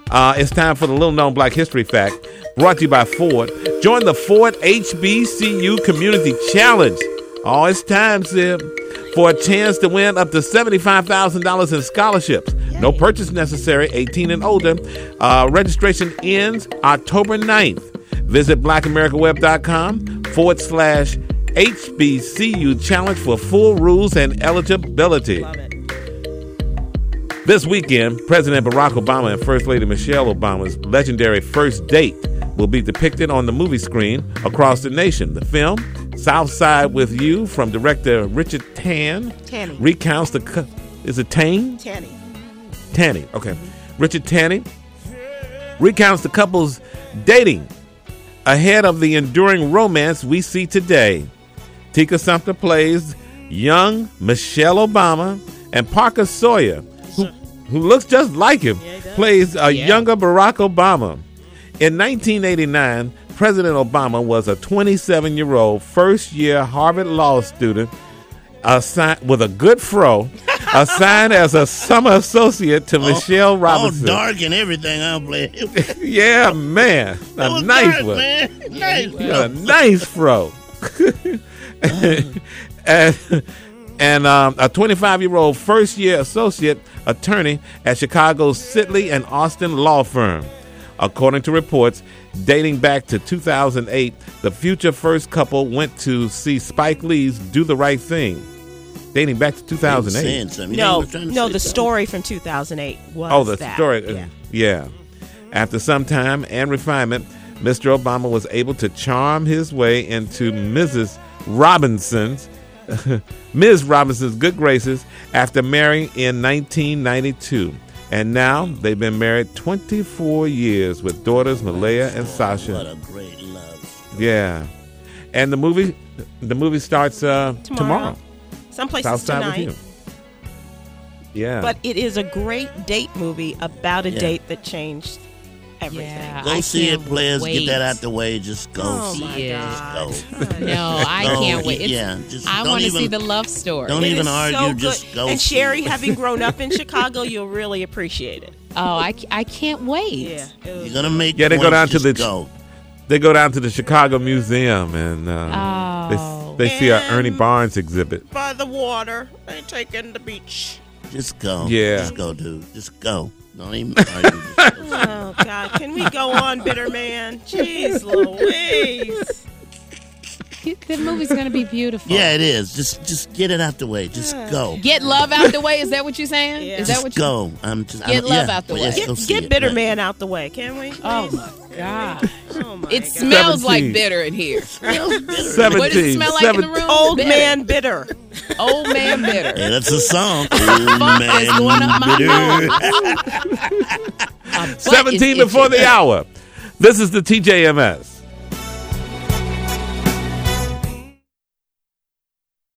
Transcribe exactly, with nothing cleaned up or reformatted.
Uh, it's time for the Little Known Black History Fact, brought to you by Ford. Join the Ford H B C U Community Challenge. Oh, it's time, Sib, for a chance to win up to seventy-five thousand dollars in scholarships. No purchase necessary, eighteen and older. Uh, registration ends October ninth. Visit blackamericaweb.com forward slash HBCU Challenge for full rules and eligibility. Love it. This weekend, President Barack Obama and First Lady Michelle Obama's legendary first date will be depicted on the movie screen across the nation. The film, South Side with You, from director Richard Tan, Tanny. recounts the... Co- is it Tane? Tanny. Tanny, okay. Richard Tanny recounts the couple's dating ahead of the enduring romance we see today. Tika Sumpter plays young Michelle Obama, and Parker Sawyer, who, who looks just like him, Yeah, he does. plays a Yeah. younger Barack Obama. In nineteen eighty-nine, President Obama was a twenty-seven-year-old first-year Harvard Law student assigned with a good fro, assigned as a summer associate to Michelle all, Robinson. All dark and everything. I'm playing. Yeah, man. That A was nice dark, one. man. Nice. Yeah, a nice fro. and and um, a twenty-five-year-old first-year associate attorney at Chicago's Sidley and Austin law firm. According to reports dating back to two thousand eight, the future first couple went to see Spike Lee's Do the Right Thing. Dating back to two thousand eight. Saying something. You No, think we're trying to no, say the something? story from two thousand eight was Oh, the that. story. uh, Yeah. yeah. After some time and refinement, Mister Obama was able to charm his way into Missus Robinson's, Miz Robinson's good graces after marrying in nineteen ninety-two. And now they've been married twenty-four years with daughters Malaya and Sasha. What a great love story. Yeah. And the movie the movie starts uh, Tomorrow. tomorrow. Some places South Side tonight. with You. Yeah. But it is a great date movie about a Yeah. date that changed everything. Yeah. Go I see it, can't players. wait. Get that out the way. Just go Oh see my it. God. Just go. No, I No, can't wait. It's, yeah, just I don't want to even- see the love story. don't It even is argue, so good. just go And see Sherry, it. having grown up in Chicago, you'll really appreciate it. Oh, I, I can't wait. Yeah. it was- You're gonna make. Yeah, they go points, down to just the- Go. They go down to the Chicago Museum and uh, Oh. they, they see an And- Ernie Barnes exhibit. by the water. They take in the beach. Just go. Yeah. Just go, dude. Just go. Don't even argue. Just go. Oh, God. Can we go on, bitter man? Jeez Louise. The movie's going to be beautiful. Yeah, it is. Just, just get it out the way. Just go. Get love out the way. Is that what you're saying? Yeah. Is that Just what you go. I'm just Get I'm, love yeah, out the well, way. yes, go Get, see get it, bitter right. man out the way, can we? Oh, my God. Oh, my It God. smells like seventeen. bitter in here. Smells bitter. seventeen. What does it smell like in the seven- room? Old Bitter. man bitter. Old man bitter. Hey, that's a song. Old Funk is going up man my bitter. nose. My butt is seventeen before itching. the hour. This is the T J M S.